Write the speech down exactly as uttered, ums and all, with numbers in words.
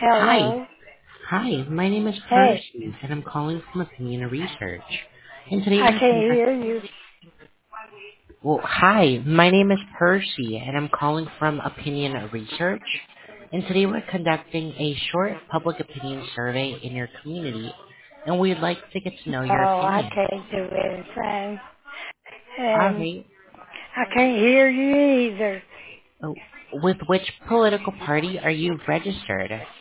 Hi. Hello. Hi, my name is Hey, Percy, and I'm calling from Opinion Research. And today I we're can't conduct- hear you. well, hi, my name is Percy, and I'm calling from Opinion Research. And today we're conducting a short public opinion survey in your community, and we'd like to get to know Oh, your I opinion. can't do anything. And Alright. I can't hear you either. Oh, with which political party are you registered?